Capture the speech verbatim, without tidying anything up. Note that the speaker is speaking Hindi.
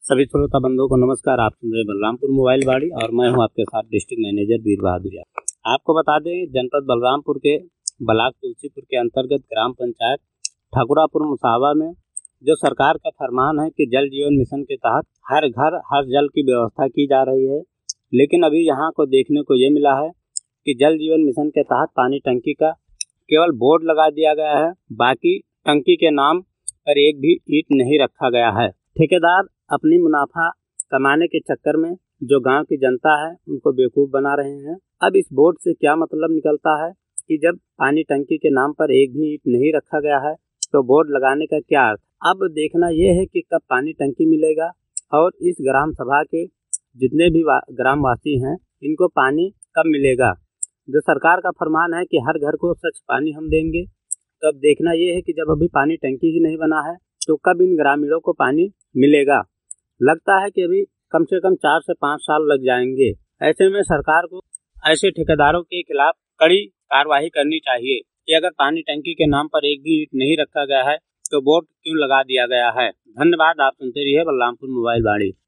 सभी श्रोता बंधुओं को नमस्कार। आप सुन रहे बलरामपुर मोबाइल बाड़ी और मैं हूं आपके साथ डिस्ट्रिक्ट मैनेजर वीर बहादुर यादव। आपको बता दें, जनपद बलरामपुर के ब्लॉक तुलसीपुर के अंतर्गत ग्राम पंचायत ठाकुरापुर मुसावा में जो सरकार का फरमान है कि जल जीवन मिशन के तहत हर घर हर जल की व्यवस्था की जा रही है, लेकिन अभी यहाँ को देखने को ये मिला है कि जल जीवन मिशन के तहत पानी टंकी का केवल बोर्ड लगा दिया गया है, बाकी टंकी के नाम पर एक भी ईंट नहीं रखा गया है। ठेकेदार अपनी मुनाफा कमाने के चक्कर में जो गांव की जनता है उनको बेवकूफ़ बना रहे हैं। अब इस बोर्ड से क्या मतलब निकलता है कि जब पानी टंकी के नाम पर एक भी ईंट नहीं रखा गया है तो बोर्ड लगाने का क्या अर्थ। अब देखना यह है कि कब पानी टंकी मिलेगा और इस ग्राम सभा के जितने भी ग्रामवासी हैं इनको पानी कब मिलेगा। जो सरकार का फरमान है कि हर घर को स्वच्छ पानी हम देंगे, तो अब देखना यह है कि जब अभी पानी टंकी ही नहीं बना है तो कब इन ग्रामीणों को पानी मिलेगा। लगता है कि अभी कम से कम चार से पाँच साल लग जाएंगे। ऐसे में सरकार को ऐसे ठेकेदारों के खिलाफ कड़ी कार्रवाई करनी चाहिए कि अगर पानी टंकी के नाम पर एक भी ईंट नहीं रखा गया है तो बोर्ड क्यों लगा दिया गया है। धन्यवाद। आप सुनते रहिए बलरामपुर मोबाइल बाड़ी।